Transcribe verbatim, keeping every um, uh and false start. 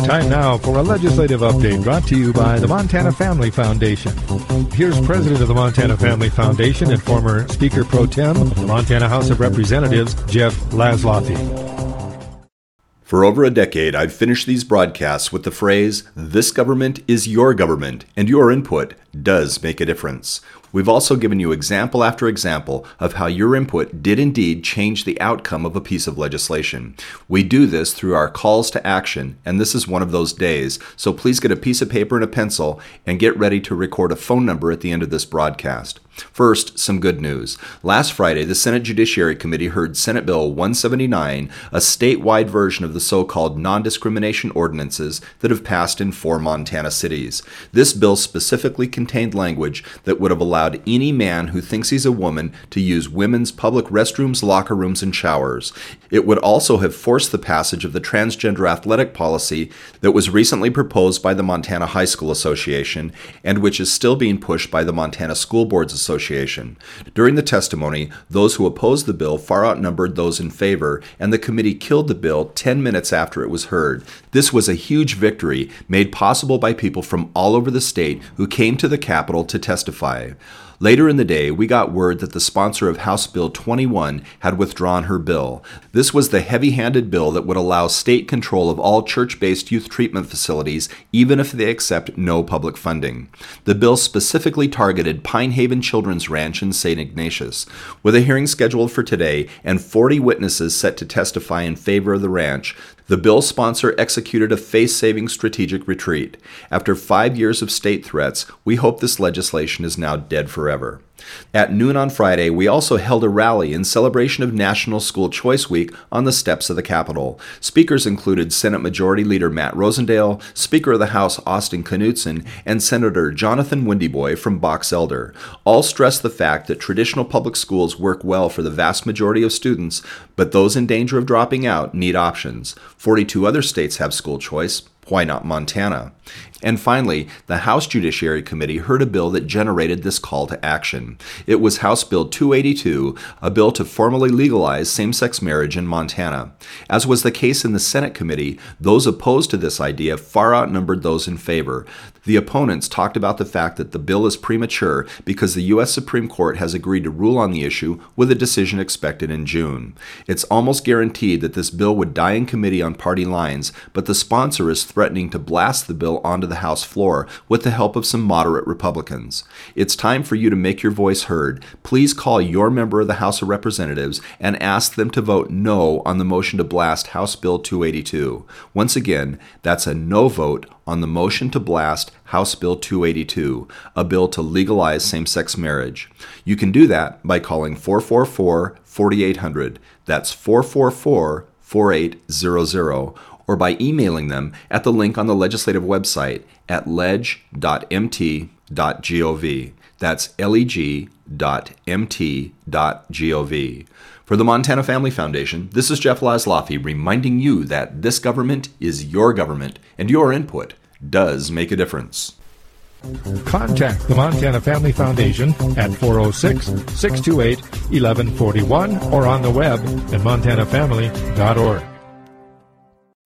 Time now for a legislative update brought to you by the Montana Family Foundation. Here's President of the Montana Family Foundation and former Speaker Pro Tem of the Montana House of Representatives, Jeff Laszloffy. For over a decade, I've finished these broadcasts with the phrase, "This government is your government, and your input does make a difference." We've also given you example after example of how your input did indeed change the outcome of a piece of legislation. We do this through our calls to action, and this is one of those days, so please get a piece of paper and a pencil and get ready to record a phone number at the end of this broadcast. First, some good news. Last Friday, the Senate Judiciary Committee heard Senate Bill one seventy-nine, a statewide version of the so-called non-discrimination ordinances that have passed in four Montana cities. This bill specifically contained language that would have allowed any man who thinks he's a woman to use women's public restrooms, locker rooms, and showers. It would also have forced the passage of the transgender athletic policy that was recently proposed by the Montana High School Association and which is still being pushed by the Montana School Boards Association. During the testimony, those who opposed the bill far outnumbered those in favor, and the committee killed the bill ten minutes after it was heard. This was a huge victory made possible by people from all over the state who came to the Capitol to testify. Later in the day, we got word that the sponsor of House Bill twenty-one had withdrawn her bill. This was the heavy-handed bill that would allow state control of all church-based youth treatment facilities, even if they accept no public funding. The bill specifically targeted Pine Haven Children's Ranch in Saint Ignatius. With a hearing scheduled for today and forty witnesses set to testify in favor of the ranch, the bill sponsor executed a face-saving strategic retreat. After five years of state threats, we hope this legislation is now dead forever. At noon on Friday, we also held a rally in celebration of National School Choice Week on the steps of the Capitol. Speakers included Senate Majority Leader Matt Rosendale, Speaker of the House Austin Knudsen, and Senator Jonathan Windyboy from Box Elder. All stressed the fact that traditional public schools work well for the vast majority of students, but those in danger of dropping out need options. forty-two other states have school choice. Why not Montana? And finally, the House Judiciary Committee heard a bill that generated this call to action. It was House Bill two eighty-two, a bill to formally legalize same-sex marriage in Montana. As was the case in the Senate Committee, those opposed to this idea far outnumbered those in favor. The opponents talked about the fact that the bill is premature because the U S Supreme Court has agreed to rule on the issue with a decision expected in June. It's almost guaranteed that this bill would die in committee on party lines, but the sponsor is threatening to blast the bill onto the House floor with the help of some moderate Republicans. It's time for you to make your voice heard. Please call your member of the House of Representatives and ask them to vote no on the motion to blast House Bill two eighty-two. Once again, that's a no vote on the motion to blast House Bill two eighty-two, a bill to legalize same-sex marriage. You can do that by calling four four four, four eight zero zero. That's four four four, four eight zero zero. Or by emailing them at the link on the legislative website at leg dot m t dot gov. That's leg dot m t dot gov. For the Montana Family Foundation, this is Jeff Laszloffy reminding you that this government is your government, and your input does make a difference. Contact the Montana Family Foundation at four oh six, six two eight, one one four one or on the web at montana family dot org.